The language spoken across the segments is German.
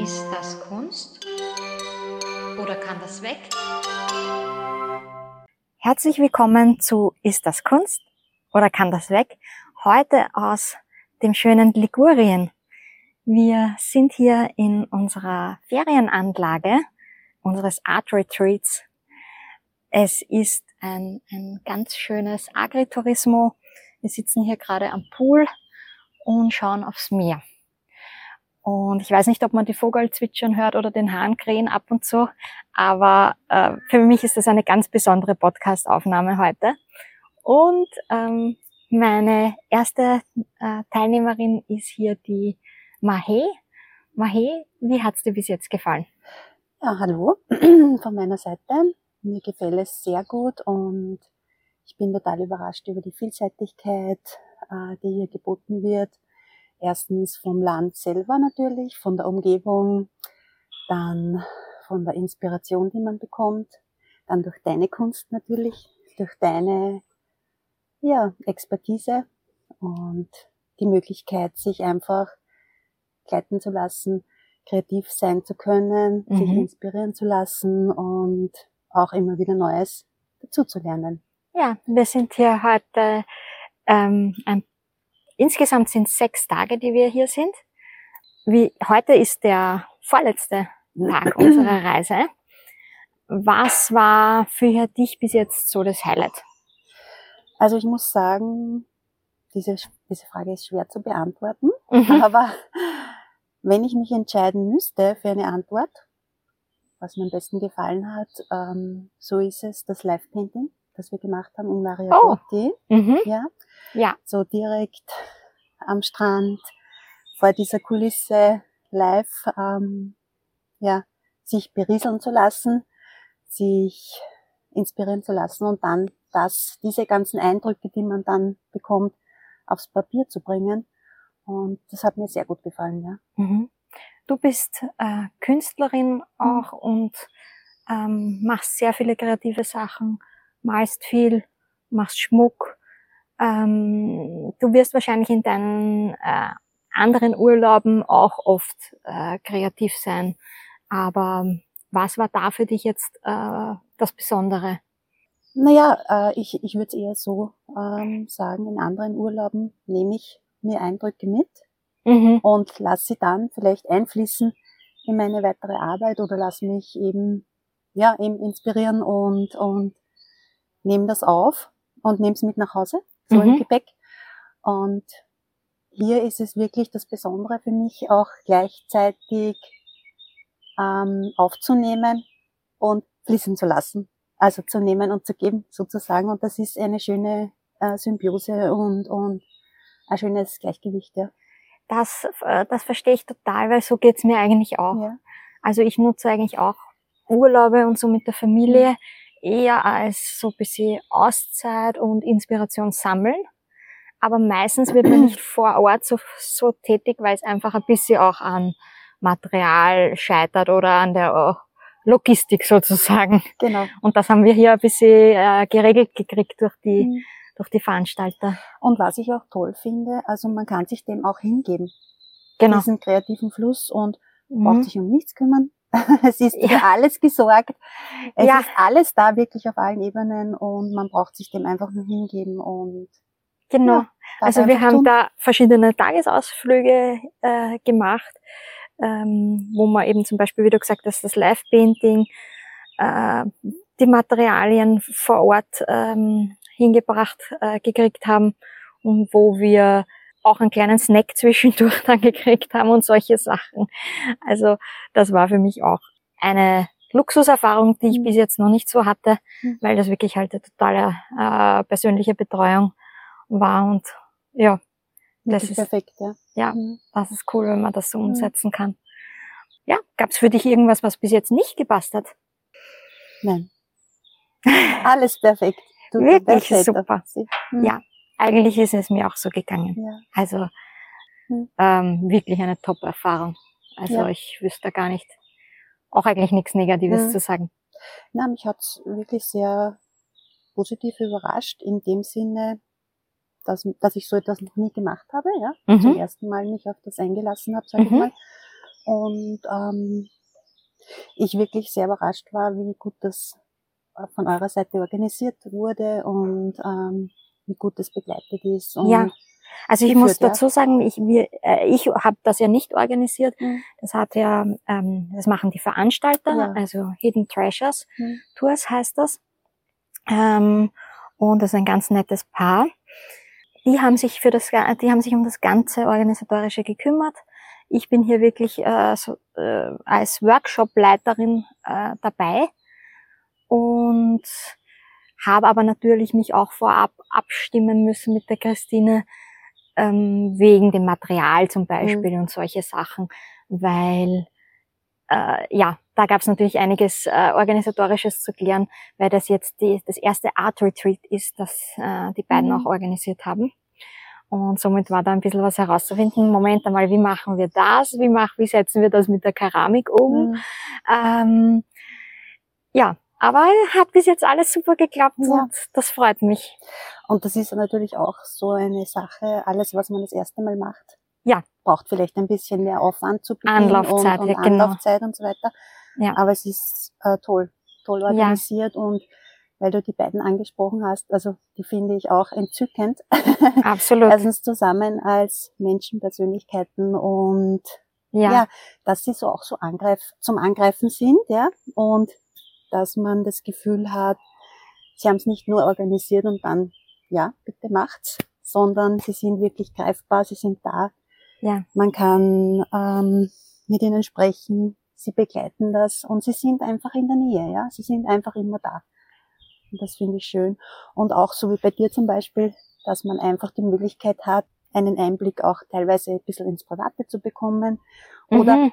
Ist das Kunst oder kann das weg? Herzlich willkommen zu Ist das Kunst oder kann das weg? Heute aus dem schönen Ligurien. Wir sind hier in unserer Ferienanlage unseres Art Retreats. Es ist ein ganz schönes Agriturismo. Wir sitzen hier gerade am Pool und schauen aufs Meer. Und ich weiß nicht, ob man die Vogel zwitschern hört oder den Hahn krähen ab und zu, aber für mich ist das eine ganz besondere Podcast-Aufnahme heute. Und meine erste Teilnehmerin ist hier die Mahe. Mahe, wie hat's dir bis jetzt gefallen? Ja, hallo von meiner Seite. Mir gefällt es sehr gut und ich bin total überrascht über die Vielseitigkeit, die hier geboten wird. Erstens vom Land selber natürlich, von der Umgebung, dann von der Inspiration, die man bekommt, dann durch deine Kunst natürlich, durch deine Expertise und die Möglichkeit, sich einfach gleiten zu lassen, kreativ sein zu können, sich inspirieren zu lassen und auch immer wieder Neues dazu zu lernen. Ja, wir sind hier heute, insgesamt sind es 6 Tage, die wir hier sind. Heute ist der vorletzte Tag unserer Reise. Was war für dich bis jetzt so das Highlight? Also ich muss sagen, diese Frage ist schwer zu beantworten, aber wenn ich mich entscheiden müsste für eine Antwort, was mir am besten gefallen hat, so ist es das Live-Painting, das wir gemacht haben in Mariaporti. Ja, so direkt am Strand, vor dieser Kulisse live, sich berieseln zu lassen, sich inspirieren zu lassen und dann diese ganzen Eindrücke, die man dann bekommt, aufs Papier zu bringen. Und das hat mir sehr gut gefallen, ja. Du bist Künstlerin auch und machst sehr viele kreative Sachen, malst viel, machst Schmuck. Du wirst wahrscheinlich in deinen anderen Urlauben auch oft kreativ sein. Aber was war da für dich jetzt das Besondere? Naja, ich würde es eher so sagen, in anderen Urlauben nehme ich mir Eindrücke mit und lasse sie dann vielleicht einfließen in meine weitere Arbeit oder lasse mich eben inspirieren und nehme das auf und nehme es mit nach Hause, so im Gepäck. Und hier ist es wirklich das Besondere für mich, auch gleichzeitig aufzunehmen und fließen zu lassen. Also zu nehmen und zu geben, sozusagen. Und das ist eine schöne Symbiose und ein schönes Gleichgewicht, ja. Das verstehe ich total, weil so geht's mir eigentlich auch. Ja. Also ich nutze eigentlich auch Urlaube und so mit der Familie eher als so ein bisschen Auszeit und Inspiration sammeln. Aber meistens wird man nicht vor Ort so tätig, weil es einfach ein bisschen auch an Material scheitert oder an der Logistik sozusagen. Genau. Und das haben wir hier ein bisschen geregelt gekriegt durch die Veranstalter. Und was ich auch toll finde, also man kann sich dem auch hingeben. Genau. Diesen kreativen Fluss und braucht sich um nichts kümmern. Es ist für alles gesorgt. Es ist alles da, wirklich auf allen Ebenen und man braucht sich dem einfach nur hingeben und genau. Also wir haben da verschiedene Tagesausflüge gemacht, wo man eben zum Beispiel, wie du gesagt hast, das Live-Painting, die Materialien vor Ort hingebracht gekriegt haben und wo wir auch einen kleinen Snack zwischendurch dann gekriegt haben und solche Sachen. Also das war für mich auch eine Luxuserfahrung, die ich bis jetzt noch nicht so hatte, weil das wirklich halt eine totale persönliche Betreuung war und ja, das ist perfekt, ja. Ja, das ist cool, wenn man das so umsetzen kann. Ja, gab's für dich irgendwas, was bis jetzt nicht gepasst hat? Nein. Alles perfekt. Wirklich super. Ja, eigentlich ist es mir auch so gegangen. Ja. Also wirklich eine Top-Erfahrung. Also ich wüsste gar nicht, auch eigentlich nichts Negatives zu sagen. Na, mich hat's wirklich sehr positiv überrascht, in dem Sinne, dass ich so etwas noch nie gemacht habe, ja. Zum ersten Mal mich auf das eingelassen habe, sage ich mal. und ich wirklich sehr überrascht war, wie gut das von eurer Seite organisiert wurde und wie gut das begleitet ist. Und ja, also ich muss dazu sagen, ich habe das ja nicht organisiert. Das hat ja, das machen die Veranstalter, also Hidden Treasures Tours heißt das. Und das ist ein ganz nettes Paar. Die haben sich um das ganze Organisatorische gekümmert. Ich bin hier wirklich als Workshop-Leiterin dabei und habe aber natürlich mich auch vorab abstimmen müssen mit der Christine wegen dem Material zum Beispiel und solche Sachen, weil da gab es natürlich einiges Organisatorisches zu klären, weil das jetzt das erste Art Retreat ist, das die beiden auch organisiert haben. Und somit war da ein bisschen was herauszufinden. Moment einmal, wie machen wir das? Wie setzen wir das mit der Keramik um? Aber hat bis jetzt alles super geklappt und das freut mich. Und das ist natürlich auch so eine Sache, alles, was man das erste Mal macht. Ja. Braucht vielleicht ein bisschen mehr Aufwand zu Beginn Anlaufzeit, und Anlaufzeit und so weiter. Ja. Aber es ist toll organisiert und weil du die beiden angesprochen hast, also die finde ich auch entzückend. Absolut. Erstens zusammen als Menschenpersönlichkeiten und dass sie so auch so zum Angreifen sind, und dass man das Gefühl hat, sie haben es nicht nur organisiert und dann, bitte macht's, sondern sie sind wirklich greifbar, sie sind da. Ja. Man kann mit ihnen sprechen, sie begleiten das und sie sind einfach in der Nähe, sie sind einfach immer da. Und das finde ich schön. Und auch so wie bei dir zum Beispiel, dass man einfach die Möglichkeit hat, einen Einblick auch teilweise ein bisschen ins Private zu bekommen oder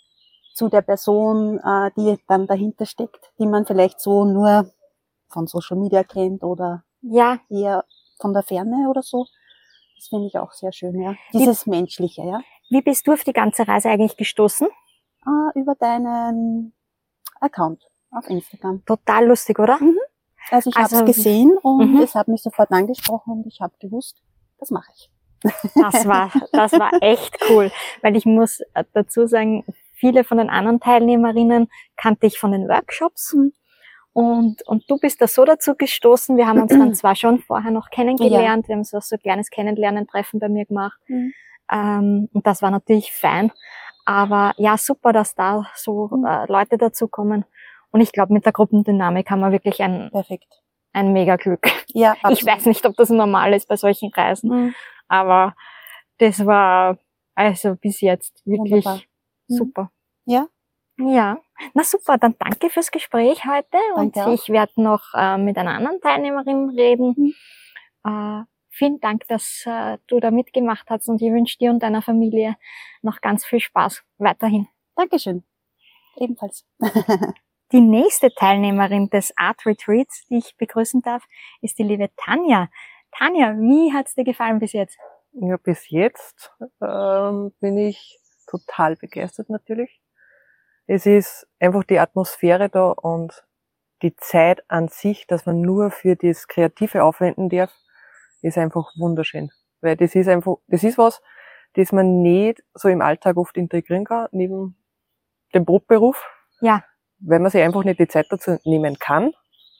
zu der Person, die dann dahinter steckt, die man vielleicht so nur von Social Media kennt oder eher von der Ferne oder so. Das finde ich auch sehr schön, Dieses Menschliche, Wie bist du auf die ganze Reise eigentlich gestoßen? Über deinen Account auf Instagram. Total lustig, oder? Also ich habe es gesehen und es hat mich sofort angesprochen und ich habe gewusst, das mache ich. Das war echt cool, weil ich muss dazu sagen, viele von den anderen Teilnehmerinnen kannte ich von den Workshops und du bist da so dazu gestoßen. Wir haben uns dann zwar schon vorher noch kennengelernt, wir haben so ein kleines Kennenlernen-Treffen bei mir gemacht und das war natürlich fein, aber super, dass da so Leute dazu kommen und ich glaube, mit der Gruppendynamik haben wir wirklich ein mega Glück. Ja, absolut. Ich weiß nicht, ob das normal ist bei solchen Reisen, aber das war also bis jetzt wirklich super. Ja? Ja. Na super, dann danke fürs Gespräch heute. Danke und ich werde noch mit einer anderen Teilnehmerin reden. Vielen Dank, dass du da mitgemacht hast und ich wünsche dir und deiner Familie noch ganz viel Spaß weiterhin. Dankeschön. Ebenfalls. Die nächste Teilnehmerin des Art Retreats, die ich begrüßen darf, ist die liebe Tanja. Tanja, wie hat's dir gefallen bis jetzt? Ja, bis jetzt bin ich total begeistert natürlich. Es ist einfach die Atmosphäre da und die Zeit an sich, dass man nur für das Kreative aufwenden darf, ist einfach wunderschön. Weil das ist was, das man nicht so im Alltag oft integrieren kann, neben dem Brotberuf. Ja. Weil man sich einfach nicht die Zeit dazu nehmen kann.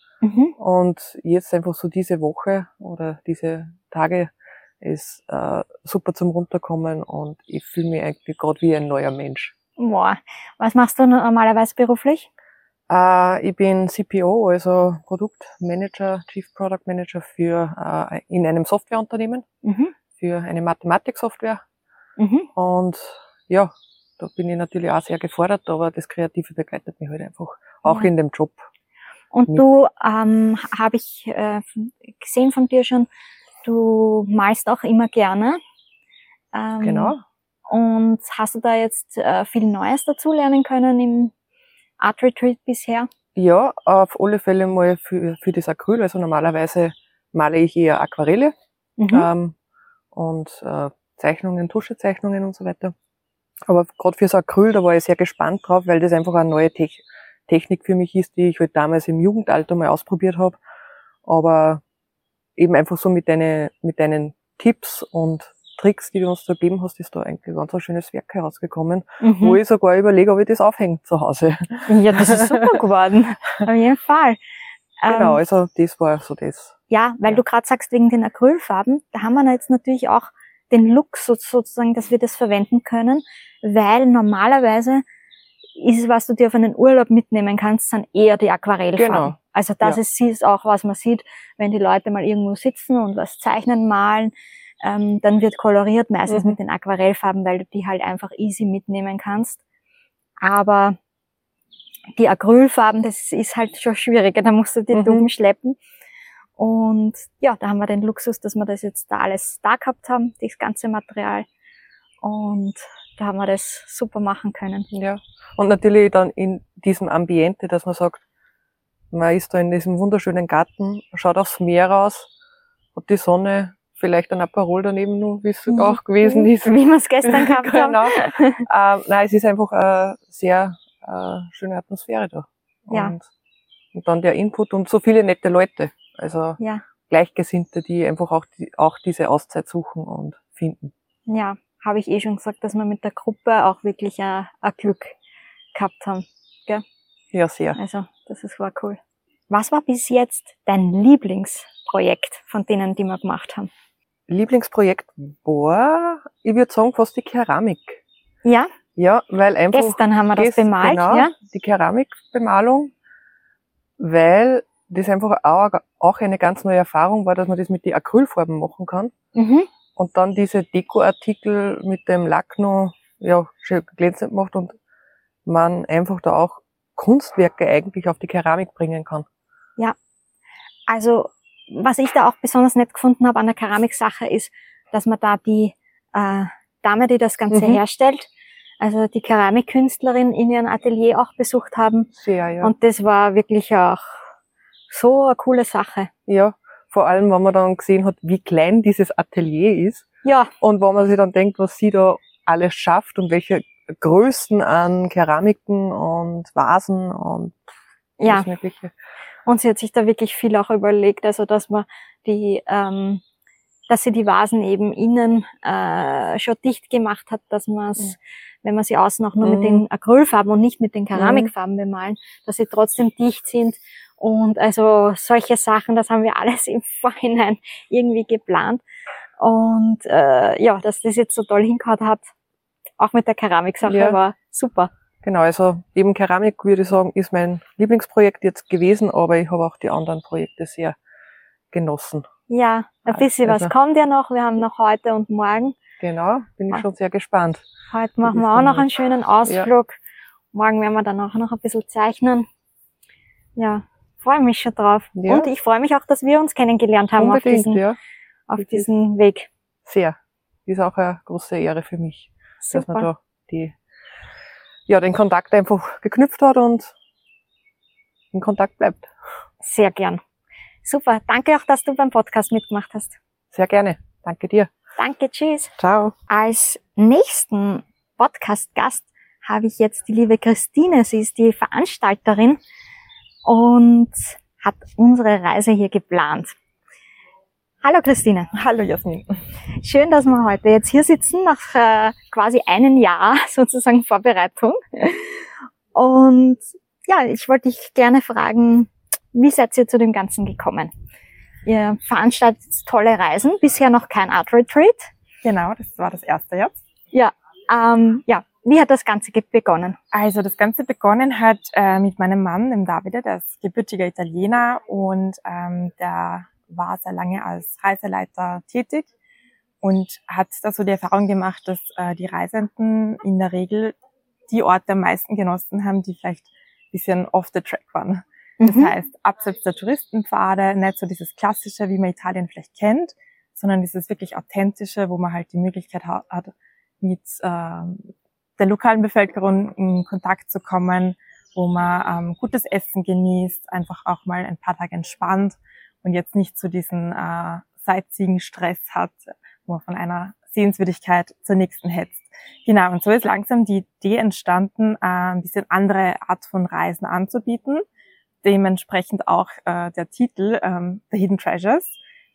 Und jetzt einfach so diese Woche oder diese Tage ist super zum Runterkommen und ich fühle mich eigentlich gerade wie ein neuer Mensch. Boah. Was machst du normalerweise beruflich? Ich bin CPO, also Produktmanager, Chief Product Manager in einem Softwareunternehmen für eine Mathematiksoftware. Und ja, da bin ich natürlich auch sehr gefordert, aber das Kreative begleitet mich halt einfach auch in dem Job. Und du, habe ich gesehen von dir schon, du malst auch immer gerne. Genau. Und hast du da jetzt viel Neues dazu lernen können im Art Retreat bisher? Ja, auf alle Fälle mal für das Acryl. Also normalerweise male ich eher Aquarelle und Zeichnungen, Tuschezeichnungen und so weiter. Aber gerade fürs Acryl, da war ich sehr gespannt drauf, weil das einfach eine neue Technik für mich ist, die ich halt damals im Jugendalter mal ausprobiert habe. Aber eben einfach so mit deinen Tipps und Tricks, die du uns da gegeben hast, ist da eigentlich ganz ein schönes Werk herausgekommen, wo ich sogar überlege, ob ich das aufhänge zu Hause. Ja, das ist super geworden. Auf jeden Fall. Genau, also das war so das. Ja, weil du gerade sagst, wegen den Acrylfarben, da haben wir jetzt natürlich auch den Luxus sozusagen, dass wir das verwenden können, weil normalerweise ist es, was du dir auf einen Urlaub mitnehmen kannst, sind eher die Aquarellfarben. Genau. Also das ist auch, was man sieht, wenn die Leute mal irgendwo sitzen und was zeichnen, malen, dann wird koloriert, meistens mit den Aquarellfarben, weil du die halt einfach easy mitnehmen kannst. Aber die Acrylfarben, das ist halt schon schwieriger, da musst du die Tuben schleppen. Und ja, da haben wir den Luxus, dass wir das jetzt da alles da gehabt haben, das ganze Material. Und da haben wir das super machen können. Ja. Und natürlich dann in diesem Ambiente, dass man sagt, man ist da in diesem wunderschönen Garten, schaut aufs Meer raus, hat die Sonne, vielleicht ein Aperol daneben nur, wie es auch gewesen ist. Wie wir es gestern gehabt haben. Genau. Nein, es ist einfach eine sehr schöne Atmosphäre da. Und dann der Input und so viele nette Leute. Also Gleichgesinnte, die einfach auch diese Auszeit suchen und finden. Ja, habe ich schon gesagt, dass wir mit der Gruppe auch wirklich ein Glück gehabt haben. Gell? Ja, sehr. Also, war cool. Was war bis jetzt dein Lieblingsprojekt von denen, die wir gemacht haben? Lieblingsprojekt war, ich würde sagen, fast die Keramik. Ja? Ja, weil einfach... Gestern haben wir das bemalt, genau, ja? Die Keramikbemalung, weil das einfach auch eine ganz neue Erfahrung war, dass man das mit den Acrylfarben machen kann. Und dann diese Dekoartikel mit dem Lack noch schön glänzend macht und man einfach da auch Kunstwerke eigentlich auf die Keramik bringen kann. Ja. Also, was ich da auch besonders nett gefunden habe an der Keramiksache ist, dass man da die Dame, die das Ganze herstellt, also die Keramikkünstlerin in ihrem Atelier auch besucht haben. Sehr, ja. Und das war wirklich auch so eine coole Sache. Ja, vor allem, wenn man dann gesehen hat, wie klein dieses Atelier ist. Ja. Und wenn man sich dann denkt, was sie da alles schafft und welche Größen an Keramiken und Vasen und alles Mögliche. Und sie hat sich da wirklich viel auch überlegt, also dass man dass sie die Vasen eben innen schon dicht gemacht hat, dass man es, wenn man sie außen auch nur mit den Acrylfarben und nicht mit den Keramikfarben bemalen, dass sie trotzdem dicht sind. Und also solche Sachen, das haben wir alles im Vorhinein irgendwie geplant. Und dass das jetzt so toll hingehauen hat, auch mit der Keramiksache, war super. Genau, also eben Keramik, würde ich sagen, ist mein Lieblingsprojekt jetzt gewesen, aber ich habe auch die anderen Projekte sehr genossen. Ja, ein bisschen was kommt ja noch. Wir haben noch heute und morgen. Genau, bin ich schon sehr gespannt. Heute machen wir auch noch einen schönen Ausflug. Ja. Morgen werden wir dann auch noch ein bisschen zeichnen. Ja, freue mich schon drauf. Ja. Und ich freue mich auch, dass wir uns kennengelernt haben auf diesen Weg. Sehr. Ist auch eine große Ehre für mich, super, dass man da den Kontakt einfach geknüpft hat und in Kontakt bleibt. Sehr gern. Super. Danke auch, dass du beim Podcast mitgemacht hast. Sehr gerne. Danke dir. Danke. Tschüss. Ciao. Als nächsten Podcast-Gast habe ich jetzt die liebe Christine. Sie ist die Veranstalterin und hat unsere Reise hier geplant. Hallo Christine. Hallo Jasmin. Schön, dass wir heute jetzt hier sitzen, nach quasi einem Jahr sozusagen Vorbereitung. Und ja, ich wollte dich gerne fragen, wie seid ihr zu dem Ganzen gekommen? Ihr veranstaltet tolle Reisen, bisher noch kein Art Retreat. Genau, das war das erste jetzt. Ja, wie hat das Ganze begonnen? Also das Ganze begonnen hat mit meinem Mann, dem Davide, der ist gebürtiger Italiener und der war sehr lange als Reiseleiter tätig und hat da so die Erfahrung gemacht, dass die Reisenden in der Regel die Orte am meisten genossen haben, die vielleicht ein bisschen off the track waren. Das heißt, abseits der Touristenpfade, nicht so dieses Klassische, wie man Italien vielleicht kennt, sondern dieses wirklich Authentische, wo man halt die Möglichkeit hat, mit der lokalen Bevölkerung in Kontakt zu kommen, wo man gutes Essen genießt, einfach auch mal ein paar Tage entspannt und jetzt nicht so diesen Sightseeing-Stress hat, wo man von einer Sehenswürdigkeit zur nächsten hetzt. Genau, und so ist langsam die Idee entstanden, ein bisschen andere Art von Reisen anzubieten. Dementsprechend auch der Titel The Hidden Treasures.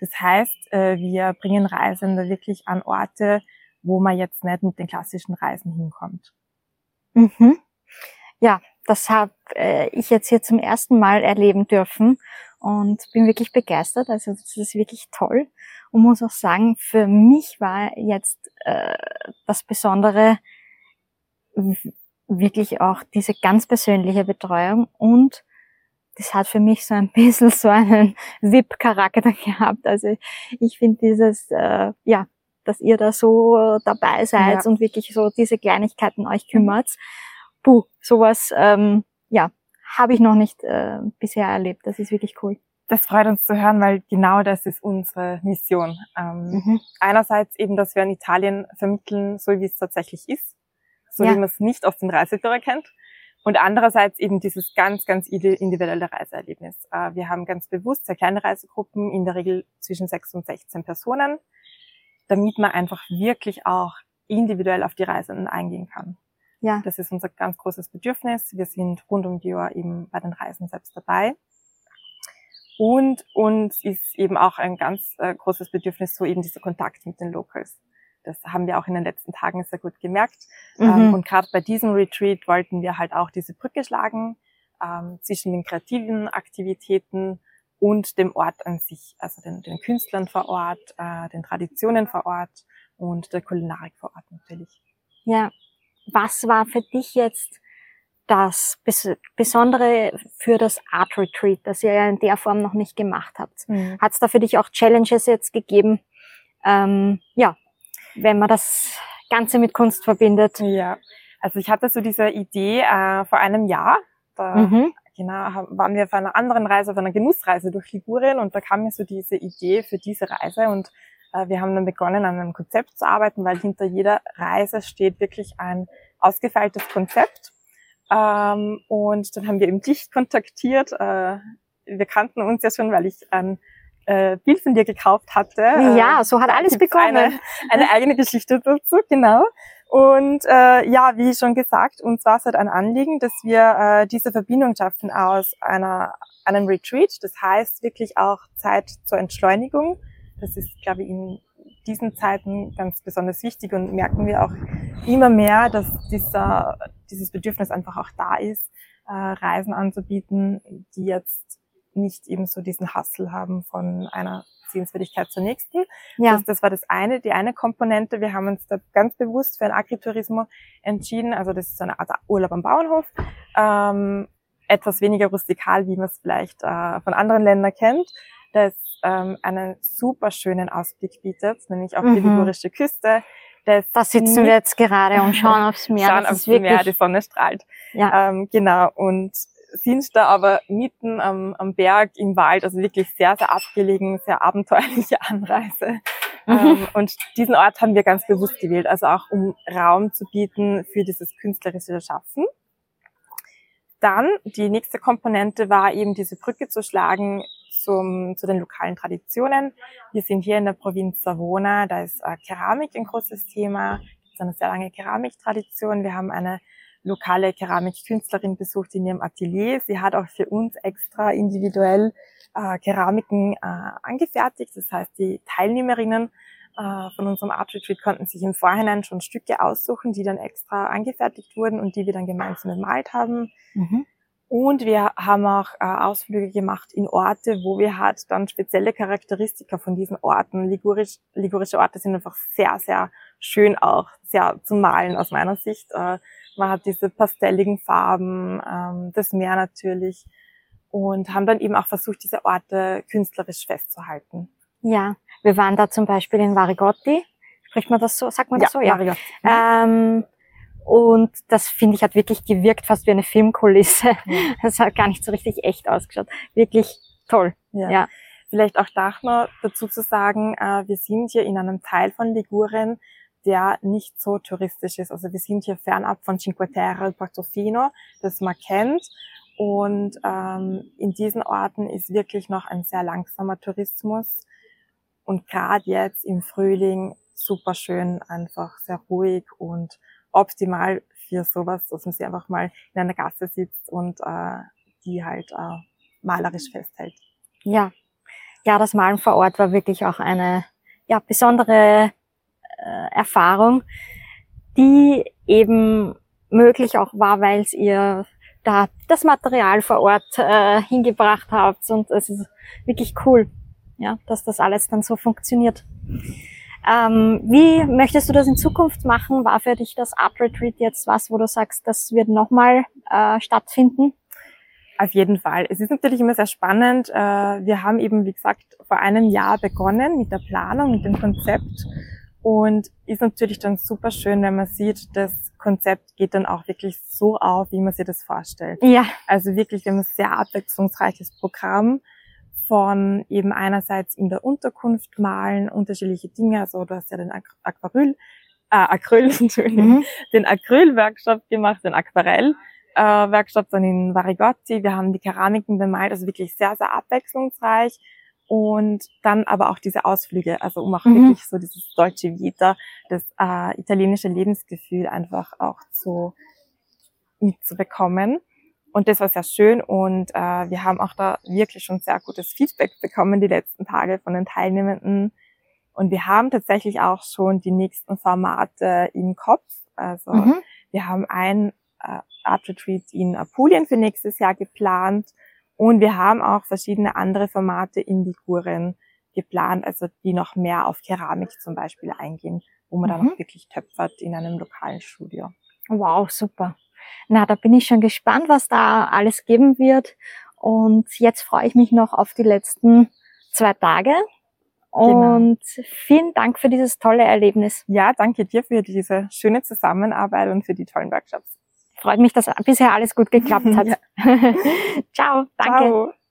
Das heißt, wir bringen Reisende wirklich an Orte, wo man jetzt nicht mit den klassischen Reisen hinkommt. Mhm. Ja, das habe ich jetzt hier zum ersten Mal erleben dürfen und bin wirklich begeistert. Also das ist wirklich toll und muss auch sagen, für mich war jetzt das Besondere wirklich auch diese ganz persönliche Betreuung und das hat für mich so ein bisschen so einen VIP-Charakter gehabt. Also ich finde dieses, dass ihr da so dabei seid und wirklich so diese Kleinigkeiten euch kümmert. Sowas, habe ich noch nicht bisher erlebt. Das ist wirklich cool. Das freut uns zu hören, weil genau das ist unsere Mission. Einerseits eben, dass wir in Italien vermitteln, so wie es tatsächlich ist, so wie man es nicht aus dem Reiseführer kennt. Und andererseits eben dieses ganz, ganz individuelle Reiseerlebnis. Wir haben ganz bewusst sehr kleine Reisegruppen, in der Regel zwischen 6 und 16 Personen, damit man einfach wirklich auch individuell auf die Reisenden eingehen kann. Ja. Das ist unser ganz großes Bedürfnis. Wir sind rund um die Uhr eben bei den Reisen selbst dabei. Und uns ist eben auch ein ganz großes Bedürfnis, so eben dieser Kontakt mit den Locals. Das haben wir auch in den letzten Tagen sehr gut gemerkt. Und gerade bei diesem Retreat wollten wir halt auch diese Brücke schlagen zwischen den kreativen Aktivitäten und dem Ort an sich, also den Künstlern vor Ort, den Traditionen vor Ort und der Kulinarik vor Ort natürlich. Ja, was war für dich jetzt das Besondere für das Art Retreat, das ihr ja in der Form noch nicht gemacht habt? Hat es da für dich auch Challenges jetzt gegeben? Wenn man das Ganze mit Kunst verbindet. Ja, also ich hatte so diese Idee vor einem Jahr. Da waren wir auf einer anderen Reise, auf einer Genussreise durch Ligurien und da kam mir so diese Idee für diese Reise und wir haben dann begonnen, an einem Konzept zu arbeiten, weil hinter jeder Reise steht wirklich ein ausgefeiltes Konzept. Und dann haben wir eben dich kontaktiert. Wir kannten uns ja schon, weil ich ein Bild von dir gekauft hatte. Ja, so hat alles begonnen. Eine eigene Geschichte dazu, genau. Und wie schon gesagt, uns war es halt ein Anliegen, dass wir diese Verbindung schaffen aus einem Retreat. Das heißt wirklich auch Zeit zur Entschleunigung. Das ist, glaube ich, in diesen Zeiten ganz besonders wichtig und merken wir auch immer mehr, dass dieses Bedürfnis einfach auch da ist, Reisen anzubieten, die jetzt nicht eben so diesen Hustle haben von einer Sehenswürdigkeit zur nächsten. Ja. Das war die eine Komponente. Wir haben uns da ganz bewusst für ein Agriturismo entschieden. Also das ist so eine Art Urlaub am Bauernhof. Etwas weniger rustikal, wie man es vielleicht von anderen Ländern kennt. Das einen super schönen Ausblick bietet, nämlich auf die ligurische Küste. Da sitzen wir jetzt gerade und schauen aufs Meer. Schauen aufs Meer, die Sonne strahlt. Ja. Genau. Und sind da aber mitten am Berg im Wald, also wirklich sehr, sehr abgelegen, sehr abenteuerliche Anreise. Und diesen Ort haben wir ganz bewusst gewählt, also auch um Raum zu bieten für dieses künstlerische Schaffen. Dann, die nächste Komponente war eben diese Brücke zu schlagen zu den lokalen Traditionen. Wir sind hier in der Provinz Savona, da ist Keramik ein großes Thema, es ist eine sehr lange Keramiktradition. Wir haben eine lokale Keramikkünstlerin besucht in ihrem Atelier. Sie hat auch für uns extra individuell Keramiken angefertigt. Das heißt, die Teilnehmerinnen von unserem Art Retreat konnten sich im Vorhinein schon Stücke aussuchen, die dann extra angefertigt wurden und die wir dann gemeinsam bemalt haben. Und wir haben auch Ausflüge gemacht in Orte, wo wir halt dann spezielle Charakteristika von diesen Orten, ligurische Orte sind einfach sehr, sehr schön auch, sehr zum Malen aus meiner Sicht. Man hat diese pastelligen Farben, das Meer natürlich und haben dann eben auch versucht, diese Orte künstlerisch festzuhalten. Ja, wir waren da zum Beispiel in Varigotti. Spricht man das so? Sagt man das so? Ja. Varigotti. Und das, finde ich, hat wirklich gewirkt, fast wie eine Filmkulisse. Das hat gar nicht so richtig echt ausgeschaut. Wirklich toll. Ja. Vielleicht auch noch dazu zu sagen, wir sind hier in einem Teil von Ligurien, der nicht so touristisch ist. Also wir sind hier fernab von Cinque Terre und Portofino, das man kennt. Und in diesen Orten ist wirklich noch ein sehr langsamer Tourismus. Und gerade jetzt im Frühling super schön, einfach sehr ruhig und optimal für sowas, dass man sich einfach mal in einer Gasse sitzt und die halt malerisch festhält. Ja, ja, das Malen vor Ort war wirklich auch eine besondere Erfahrung, die eben möglich auch war, weil ihr da das Material vor Ort hingebracht habt, und es ist wirklich cool, ja, dass das alles dann so funktioniert. Wie möchtest du das in Zukunft machen? War für dich das Art Retreat jetzt was, wo du sagst, das wird nochmal stattfinden? Auf jeden Fall. Es ist natürlich immer sehr spannend. Wir haben eben, wie gesagt, vor einem Jahr begonnen mit der Planung, mit dem Konzept. Und ist natürlich dann super schön, wenn man sieht, das Konzept geht dann auch wirklich so auf, wie man sich das vorstellt. Ja. Also wirklich, wir haben ein sehr abwechslungsreiches Programm von eben einerseits in der Unterkunft malen, unterschiedliche Dinge. Also du hast ja den den Acryl-Workshop gemacht, den Aquarell-Workshop dann in Varigotti. Wir haben die Keramiken bemalt, also wirklich sehr, sehr abwechslungsreich. Und dann aber auch diese Ausflüge, also um auch wirklich so dieses Dolce Vita, das italienische Lebensgefühl einfach auch so mitzubekommen. Und das war sehr schön, und wir haben auch da wirklich schon sehr gutes Feedback bekommen die letzten Tage von den Teilnehmenden. Und wir haben tatsächlich auch schon die nächsten Formate im Kopf. Also wir haben ein Art Retreat in Apulien für nächstes Jahr geplant. Und wir haben auch verschiedene andere Formate in Ligurien geplant, also die noch mehr auf Keramik zum Beispiel eingehen, wo man dann auch wirklich töpfert in einem lokalen Studio. Wow, super. Na, da bin ich schon gespannt, was da alles geben wird. Und jetzt freue ich mich noch auf die letzten 2 Tage. Und vielen Dank für dieses tolle Erlebnis. Ja, danke dir für diese schöne Zusammenarbeit und für die tollen Workshops. Freut mich, dass bisher alles gut geklappt hat. Ja. Ciao, danke. Ciao.